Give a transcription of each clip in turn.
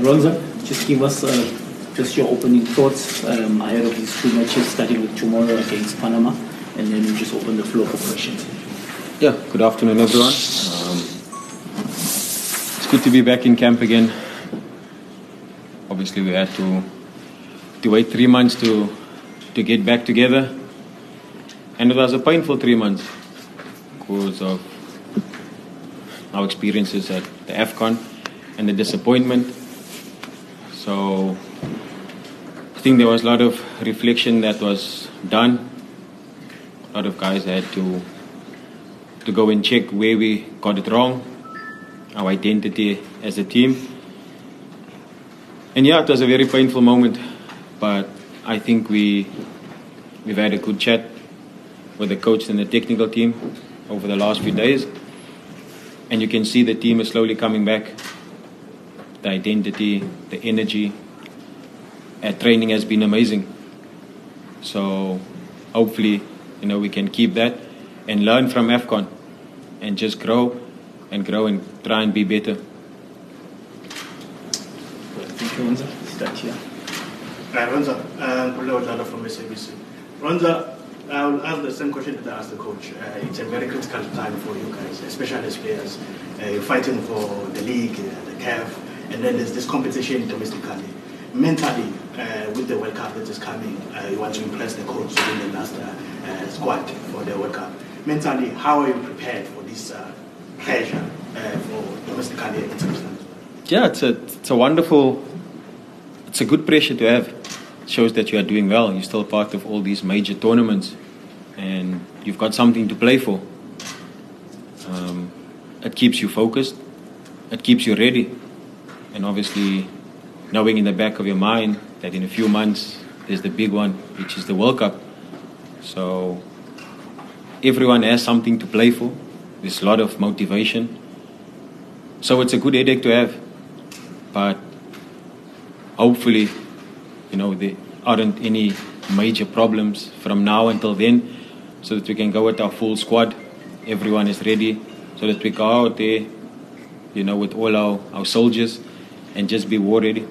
Ronza, just give us just your opening thoughts ahead of these two matches, starting with tomorrow against Panama, and then we'll just open the floor for questions. Yeah, good afternoon, everyone. It's good to be back in camp again. Obviously, we had to wait 3 months to get back together, and it was a painful 3 months because of our experiences at the AFCON and the disappointment. So I think there was a lot of reflection that was done. A lot of guys had to go and check where we got it wrong, our identity as a team. And yeah, it was a very painful moment, but I think we've had a good chat with the coach and the technical team over the last few days. And you can see the team is slowly coming back. The identity, the energy at training has been amazing. So hopefully, we can keep that and learn from AFCON and just grow and try and be better. Thank you, Ronza. Start here. Ronza, Puleo from SABC. Ronza, I'll ask the same question that I asked the coach. It's a very critical time for you guys, especially as players. You're fighting for the league, the CAF, and then there's this competition domestically. Mentally, with the World Cup that is coming, you want to impress the coach in the last squad for the World Cup. Mentally, how are you prepared for this pressure for domestically and internationally? Yeah, it's a good pressure to have. It shows that you are doing well. You're still part of all these major tournaments, and you've got something to play for. It keeps you focused. It keeps you ready, and obviously, knowing in the back of your mind that in a few months there's the big one, which is the World Cup. So everyone has something to play for. There's a lot of motivation. So it's a good headache to have. But hopefully, there aren't any major problems from now until then, so that we can go with our full squad. Everyone is ready, so that we go out there, with all our soldiers and just be war ready.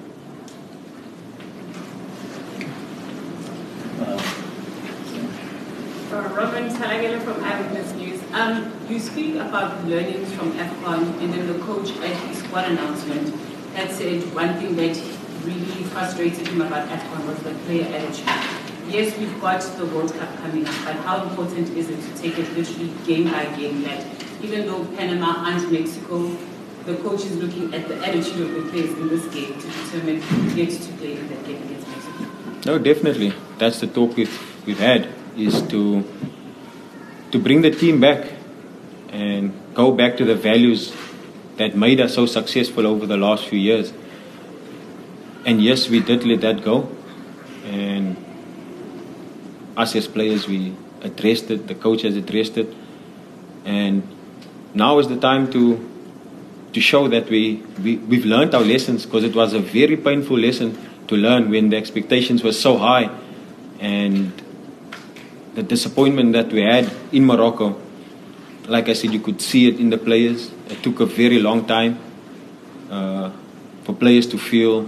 Robin Salagele from Eyewitness News. You speak about learnings from AFCON, and then the coach at his squad announcement had said one thing that really frustrated him about AFCON was the player attitude. Yes, we've got the World Cup coming up, but how important is it to take it literally game by game? That even though Panama and Mexico, the coach is looking at the attitude of the players in this game to determine who gets to play in that game against Mexico. No, definitely. That's the talk we've had, is to bring the team back and go back to the values that made us so successful over the last few years. And yes, we did let that go. And us as players, we addressed it, the coach has addressed it. And now is the time to show that we've learned our lessons, because it was a very painful lesson to learn when the expectations were so high. And the disappointment that we had in Morocco, like I said, you could see it in the players. It took a very long time for players to feel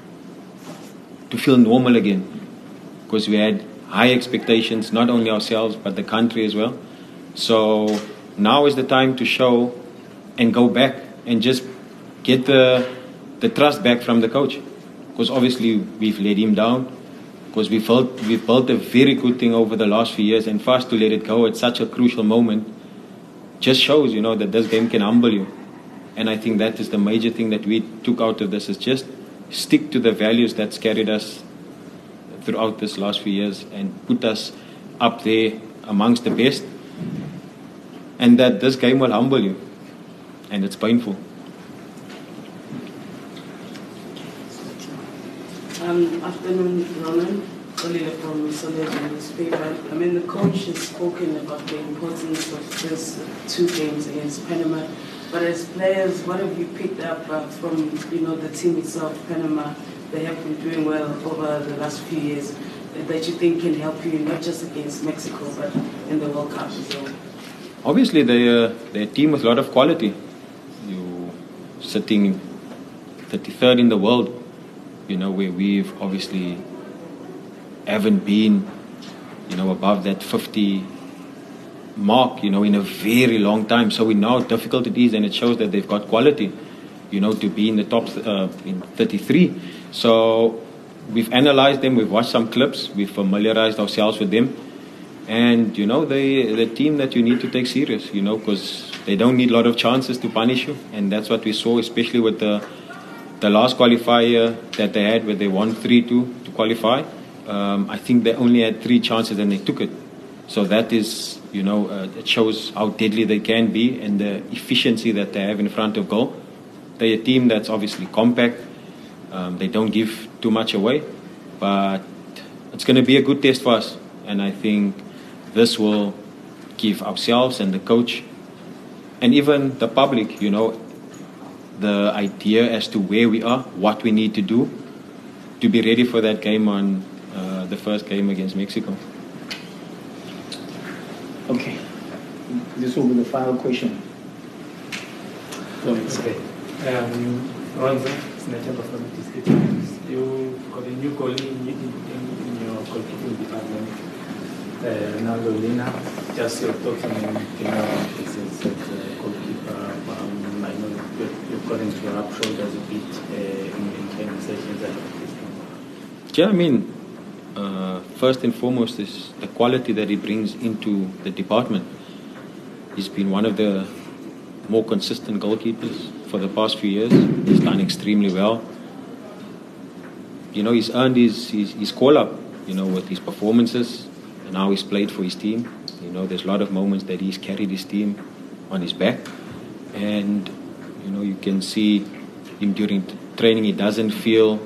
normal again, because we had high expectations, not only ourselves but the country as well. So now is the time to show and go back and just get the trust back from the coach, because obviously we've let him down, because we've built a very good thing over the last few years, and for us to let it go at such a crucial moment just shows, that this game can humble you. And I think that is the major thing that we took out of this, is just stick to the values that's carried us throughout this last few years and put us up there amongst the best, and that this game will humble you, and it's painful. Afternoon, Ronan. Solia from Solia newspaper. The coach has spoken about the importance of these two games against Panama. But as players, what have you picked up from the team itself, Panama? They have been doing well over the last few years, that you think can help you not just against Mexico but in the World Cup as well. Obviously, they're a team with a lot of quality. You sitting 33rd in the world, you know, where we've obviously haven't been, you know, above that 50 mark, you know, in a very long time. So we know how difficult it is, and it shows that they've got quality, you know, to be in the top in 33. So we've analyzed them, we've watched some clips, we've familiarized ourselves with them, and you know, they're the team that you need to take serious, you know, because they don't need a lot of chances to punish you, and that's what we saw, especially with the last qualifier that they had, where they won 3-2 to qualify. I think they only had 3 chances and they took it. So that is, you know, it shows how deadly they can be and the efficiency that they have in front of goal. They're a team that's obviously compact. They don't give too much away, but it's going to be a good test for us. And I think this will give ourselves and the coach and even the public, you know, the idea as to where we are, what we need to do to be ready for that game on the first game against Mexico. Okay. This will be the final question. Go ahead. Okay. Ronza, Senator from District Times. You've got a new colleague in your goalkeeping department, Ronaldo Lina. Just your thoughts on him, you know, this is a goalkeeper. I know you've got into your up shoulders a bit in training sessions. Yeah, I mean, first and foremost is the quality that he brings into the department. He's been one of the more consistent goalkeepers for the past few years. He's done extremely well. You know, he's earned his call-up, you know, with his performances and how he's played for his team. You know, there's a lot of moments that he's carried his team on his back. And, you know, you can see him during training, he doesn't feel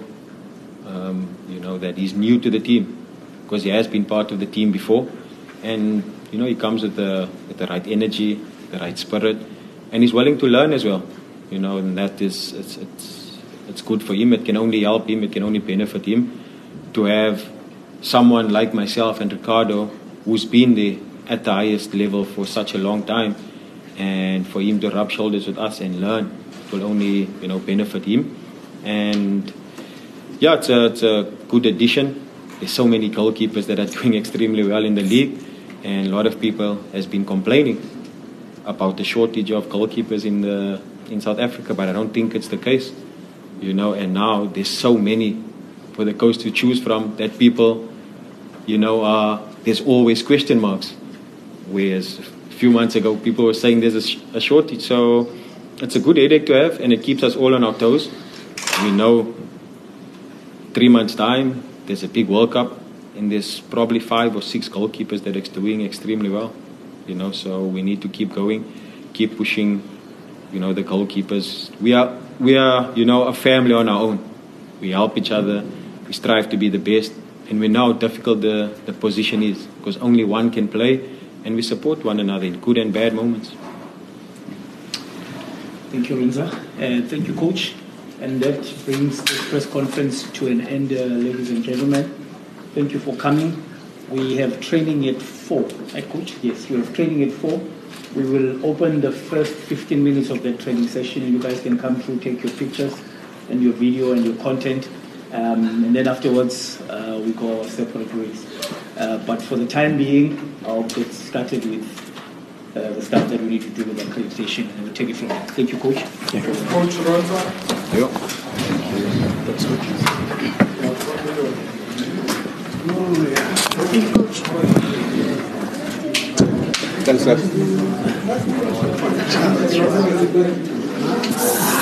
you know, that he's new to the team, because he has been part of the team before, and you know, he comes with the right energy, the right spirit, and he's willing to learn as well, you know, and that is it's good for him. It can only help him, it can only benefit him to have someone like myself and Ricardo who's been there at the highest level for such a long time, and for him to rub shoulders with us and learn will only, you know, benefit him. And yeah, it's a good addition. There's so many goalkeepers that are doing extremely well in the league, and a lot of people has been complaining about the shortage of goalkeepers in South Africa, but I don't think it's the case, you know. And now there's so many for the coach to choose from that people, you know, there's always question marks. Whereas a few months ago, people were saying there's a shortage. So it's a good headache to have, and it keeps us all on our toes. We know 3 months' time, there's a big World Cup, and there's probably 5 or 6 goalkeepers that are doing extremely well, you know. So we need to keep going, keep pushing, you know, the goalkeepers. We are, you know, a family on our own. We help each other. We strive to be the best, and we know how difficult the position is, because only one can play, and we support one another in good and bad moments. Thank you, Rinza. Thank you, Coach. And that brings the press conference to an end, ladies and gentlemen. Thank you for coming. We have training at 4. Coach? Yes, we have training at 4. We will open the first 15 minutes of that training session, and you guys can come through, take your pictures and your video and your content. And then afterwards, we go our separate ways. But for the time being, I'll get started with the stuff that we need to do with accreditation, and we'll take it from there. Thank you, Coach. Thank you. Coach Ronza. Yeah. Thanks, sir.